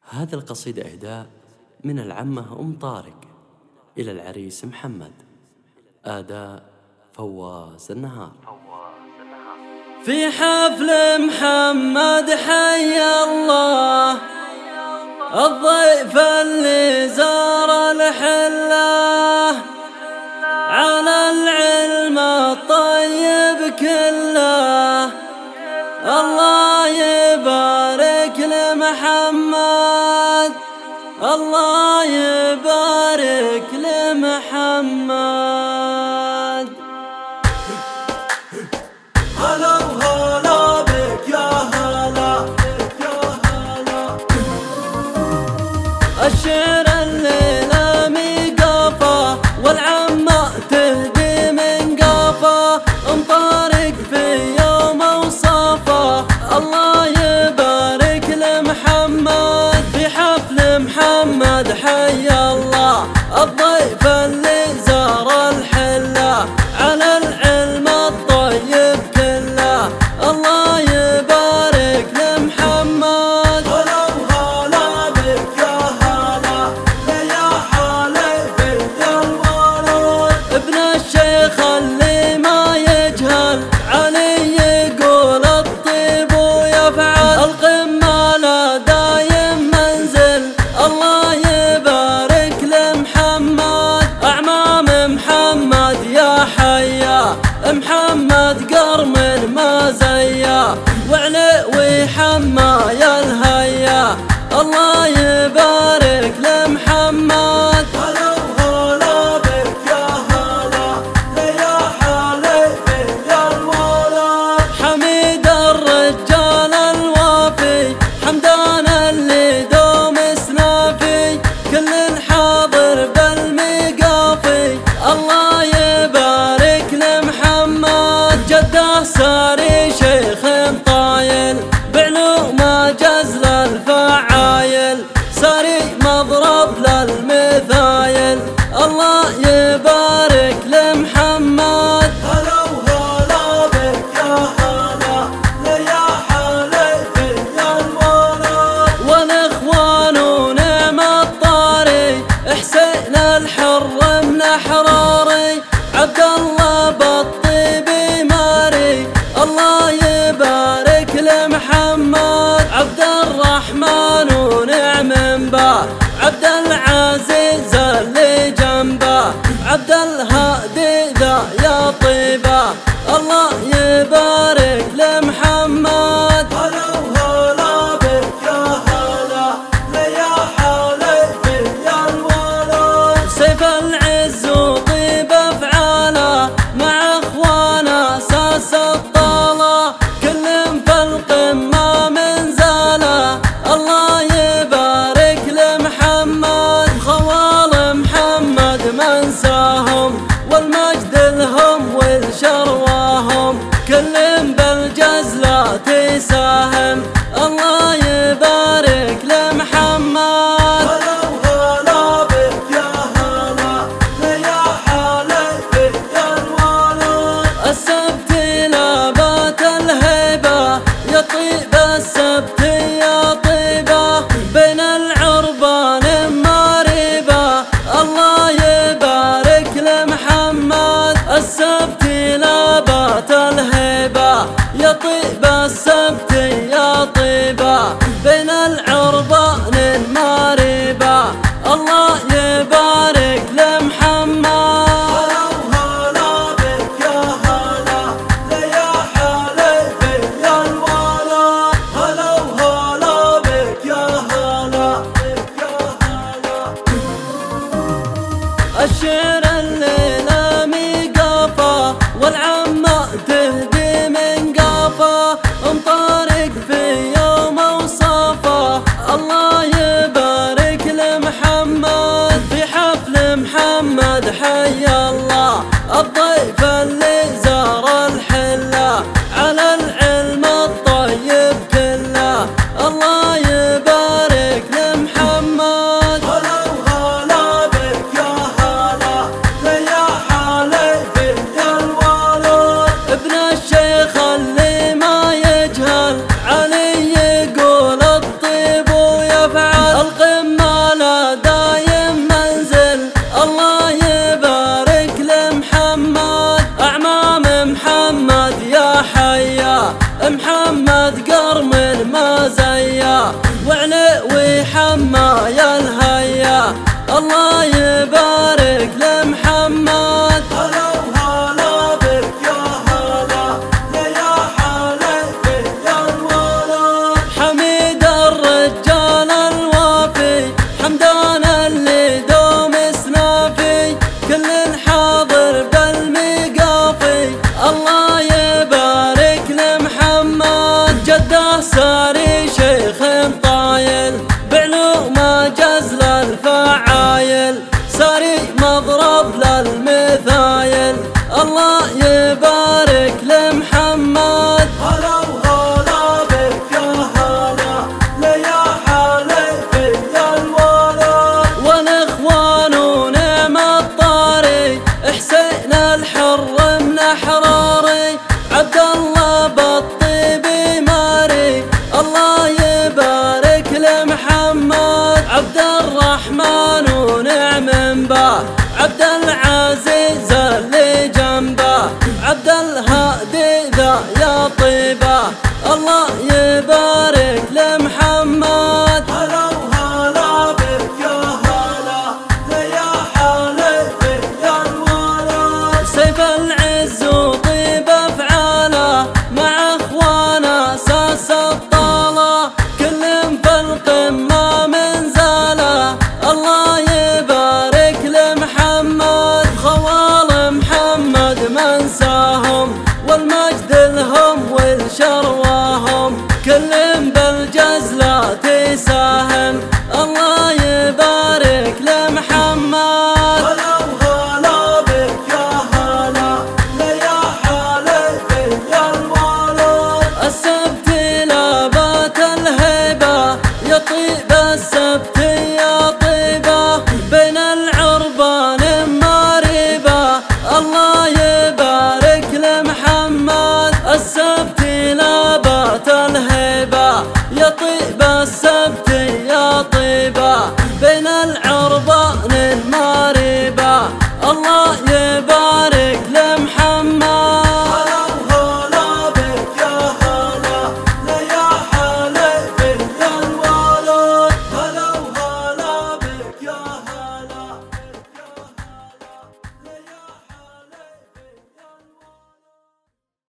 هذه القصيدة إهداء من العمة أم طارق إلى العريس محمد. أداء فواز النهار. في حفل محمد حي الله الضيف اللي زار الحله على العلم الطيب كله. الله يبارك لمحمد، الله يبارك لمحمد. هلا وهلا بك يا هلا بك يا هلا. الشعر الليلة ميقافة والعمة تهدي من قافة. ام طارق في يوم وصافة الله يبارك لمحمد. في حفل محمد حي الله الضيف اللي زار الحلة على العلم الطيب كله. الله يبارك لمحمد. هلا وهلا بك يا هلا يا حالي في الولد. ابن الشيخ اللي ما يجهل علي يقول الطيب ويفعل. القمة لا دايم منزل الله يبارك لمحمد. أعمام محمد يا حيا محمد قرم ما زيا وعلوي حمايا الهيا. الله يبارك لمحمد. هلا وهلا بك يا هلا يا حالي في الولد. حميد الرجال الوافي حمدان اللي دوم سنافي كل الحاضر بالميقافي. الله يبارك لمحمد. جده ساري شيخ طايل بعلوم جزل الفعايل ساري مضرب للمثايل. الله يبارك لمحمد. هلا وهلا بك يا هلا يا حالي في الولد. والاخوان ونعم الطاري حسين الحر من حراري عبد الله بالطيب ماري. الله يبارك لمحمد. عبد الرحمن ونعم به عبد العزيز اللي جنبه عبد الهادي ذا يا طيبه. الله يبارك لمحمد. هلا وهلا بك يا هلا يا حالي في الولد. سيف العز وطيب افعاله مع اخوانه اساس الطاله كل في القمه منزاله. الله يبارك لمحمد. خوال محمد منساهم والمجد لهم والشرواهم كل بالجزلات يساهم. الله يبارك لمحمد. هلا وهلا بك يا هلا يا حالي في الولد. السبت لابات الهيبة يا طيب السبت يا طيبة بين العربان ماريبة. الله يبارك لمحمد. السبت لابات الهيبة يا طيب السبت يا طيبة بين العربان ماريبة. الله يبارك لمحمد. هلا وهلا بك يا هلا يا حالي في الولد. هلا وهلا بك يا هلا يا هلا. الشعر الليلة ميقافة والعمة تهدي من قافة. ام طارق في يوم وصافة الله القمة منزله. الله يبارك لمحمد خوال محمد منساهم، والمجد لهم والشرواهم كل بالجزلات يساهم.